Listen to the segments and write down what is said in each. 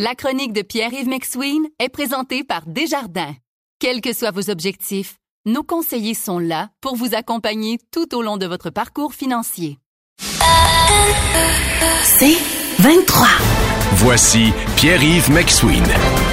La chronique de Pierre-Yves McSween est présentée par Desjardins. Quels que soient vos objectifs, nos conseillers sont là pour vous accompagner tout au long de votre parcours financier. C'est 23. Voici Pierre-Yves McSween.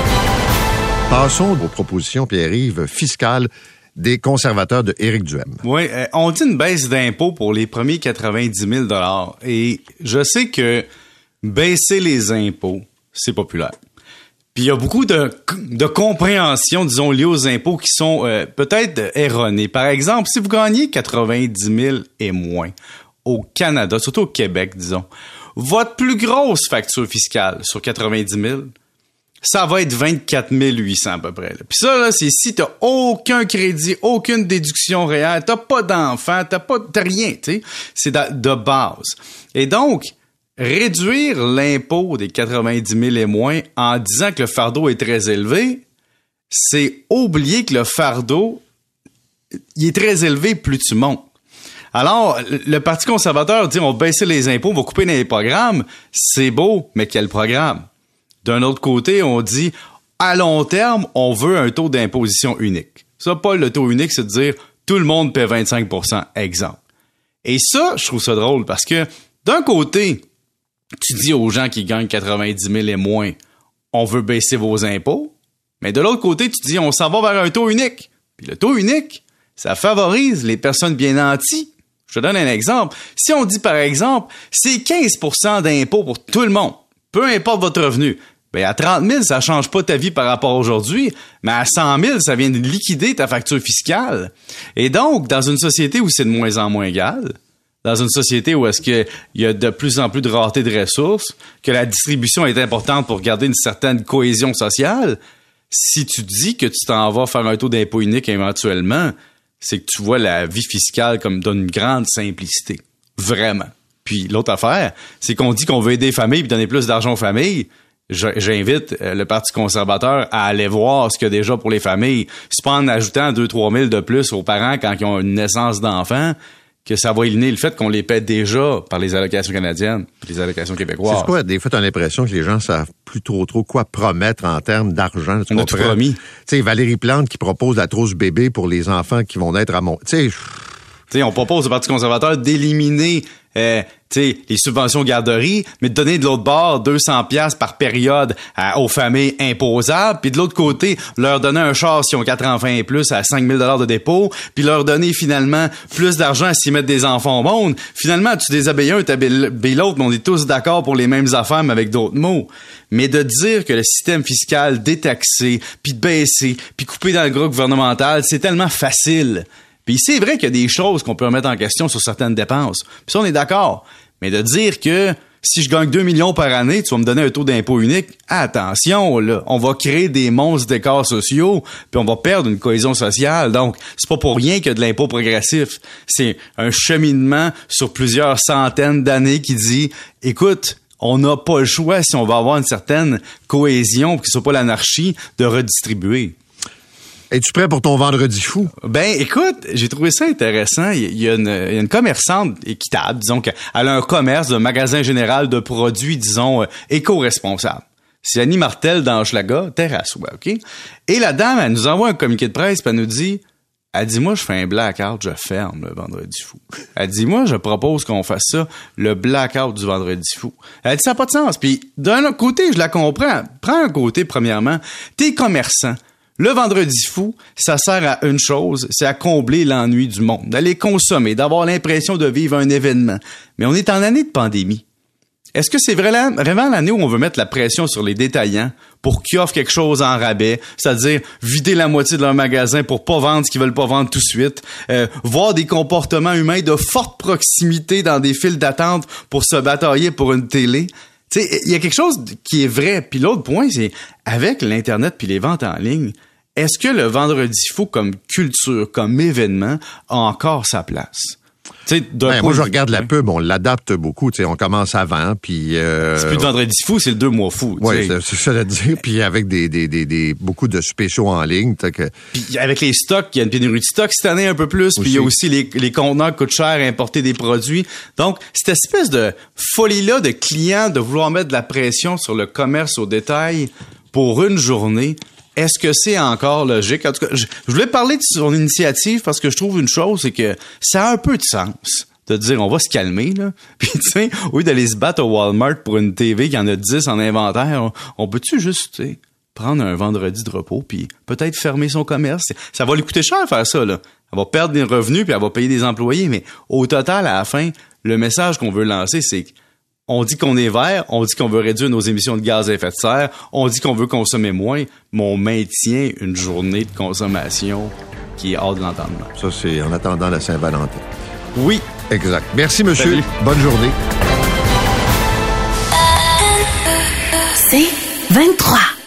Passons aux propositions, Pierre-Yves, fiscales des conservateurs de Éric Duhem. Oui, on dit une baisse d'impôts pour les premiers 90 000 $. Et je sais que baisser les impôts, c'est populaire. Puis il y a beaucoup de compréhension, disons, liées aux impôts qui sont peut-être erronées. Par exemple, si vous gagnez 90 000 et moins au Canada, surtout au Québec, disons, votre plus grosse facture fiscale sur 90 000, ça va être 24 800 à peu près. Puis ça, là, c'est si t'as aucun crédit, aucune déduction réelle, t'as pas d'enfant, t'as rien, tu sais. C'est de base. Et donc, réduire l'impôt des 90 000 et moins en disant que le fardeau est très élevé, c'est oublier que le fardeau, il est très élevé plus tu montes. Alors, le Parti conservateur dit on va baisser les impôts, on va couper dans les programmes. C'est beau, mais quel programme? D'un autre côté, on dit à long terme, on veut un taux d'imposition unique. Ça, pas le taux unique, c'est de dire tout le monde paie 25 %, exemple. Et ça, je trouve ça drôle parce que d'un côté, tu dis aux gens qui gagnent 90 000 et moins, on veut baisser vos impôts. Mais de l'autre côté, tu dis, on s'en va vers un taux unique. Puis le taux unique, ça favorise les personnes bien nanties. Je te donne un exemple. Si on dit, par exemple, c'est 15 % d'impôts pour tout le monde, peu importe votre revenu, ben à 30 000, ça change pas ta vie par rapport à aujourd'hui, mais à 100 000, ça vient de liquider ta facture fiscale. Et donc, dans une société où c'est de moins en moins égal, dans une société où est-ce qu'il y a de plus en plus de rareté de ressources, que la distribution est importante pour garder une certaine cohésion sociale, si tu dis que tu t'en vas faire un taux d'impôt unique éventuellement, c'est que tu vois la vie fiscale comme d'une grande simplicité. Vraiment. Puis l'autre affaire, c'est qu'on dit qu'on veut aider les familles et donner plus d'argent aux familles. J'invite le Parti conservateur à aller voir ce qu'il y a déjà pour les familles. C'est pas en ajoutant 2-3 000 de plus aux parents quand ils ont une naissance d'enfant que ça va éliminer le fait qu'on les paie déjà par les allocations canadiennes et les allocations québécoises. C'est quoi? Des fois, t'as l'impression que les gens savent plus trop quoi promettre en termes d'argent. On a tout promis. Tu sais, Valérie Plante qui propose la trousse bébé pour les enfants qui vont naître à Tu sais, on propose au Parti conservateur d'éliminer les subventions garderie, mais de donner de l'autre bord 200 $ par période aux familles imposables, puis de l'autre côté, leur donner un char s'ils ont 4 enfants et plus à 5 000 $ de dépôt, puis leur donner finalement plus d'argent s'ils mettent des enfants au monde. Finalement, tu déshabilles un, tu habilles l'autre, mais on est tous d'accord pour les mêmes affaires, mais avec d'autres mots. Mais de dire que le système fiscal détaxé, puis de baisser, puis couper dans le gros gouvernemental, c'est tellement facile. Puis c'est vrai qu'il y a des choses qu'on peut remettre en question sur certaines dépenses. Puis ça, on est d'accord. Mais de dire que si je gagne 2 millions par année, tu vas me donner un taux d'impôt unique, attention, là, on va créer des monstres d'écarts sociaux, puis on va perdre une cohésion sociale. Donc, c'est pas pour rien qu'il y a de l'impôt progressif. C'est un cheminement sur plusieurs centaines d'années qui dit, écoute, on n'a pas le choix, si on va avoir une certaine cohésion, pour que ce soit pas l'anarchie, de redistribuer. Es-tu prêt pour ton vendredi fou? Ben, écoute, j'ai trouvé ça intéressant. Il y a une commerçante équitable, disons, qu'elle a un commerce d'un magasin général de produits, disons, éco-responsables. C'est Annie Martel dans Hochelaga, Terrassois, OK? Et la dame, elle nous envoie un communiqué de presse, puis elle nous dit, elle dit, moi, je fais un blackout, je ferme le vendredi fou. Elle dit, moi, je propose qu'on fasse ça, le blackout du vendredi fou. Elle dit, ça n'a pas de sens. Puis, d'un autre côté, je la comprends. Prends un côté, premièrement, t'es commerçant. Le vendredi fou, ça sert à une chose, c'est à combler l'ennui du monde, d'aller consommer, d'avoir l'impression de vivre un événement. Mais on est en année de pandémie. Est-ce que c'est vraiment l'année où on veut mettre la pression sur les détaillants pour qu'ils offrent quelque chose en rabais, c'est-à-dire vider la moitié de leur magasin pour pas vendre ce qu'ils veulent pas vendre tout de suite, voir des comportements humains de forte proximité dans des files d'attente pour se batailler pour une télé? Tu sais, il y a quelque chose qui est vrai. Puis l'autre point, c'est avec l'Internet puis les ventes en ligne, est-ce que le vendredi fou comme culture, comme événement, a encore sa place? Moi, je regarde la pub, on l'adapte beaucoup. On commence avant, puis... c'est plus de Vendredi fou, c'est le 2 mois fou. Oui, c'est ça à dire. Puis avec beaucoup de spéciaux en ligne. Puis avec les stocks, il y a une pénurie de stocks cette année un peu plus. Puis il y a aussi les conteneurs qui coûtent cher à importer des produits. Donc, cette espèce de folie-là de clients de vouloir mettre de la pression sur le commerce au détail pour une journée... Est-ce que c'est encore logique? En tout cas, je voulais parler de son initiative parce que je trouve une chose, c'est que ça a un peu de sens de dire on va se calmer, là. Puis tu sais, au lieu d'aller se battre au Walmart pour une TV qui en a 10 en inventaire, on peut-tu juste, prendre un vendredi de repos puis peut-être fermer son commerce? Ça va lui coûter cher faire ça, là. Elle va perdre des revenus puis elle va payer des employés, mais au total, à la fin, le message qu'on veut lancer, c'est que on dit qu'on est vert, on dit qu'on veut réduire nos émissions de gaz à effet de serre, on dit qu'on veut consommer moins, mais on maintient une journée de consommation qui est hors de l'entendement. Ça, c'est en attendant la Saint-Valentin. Oui. Exact. Merci, monsieur. Salut. Bonne journée. C'est 23.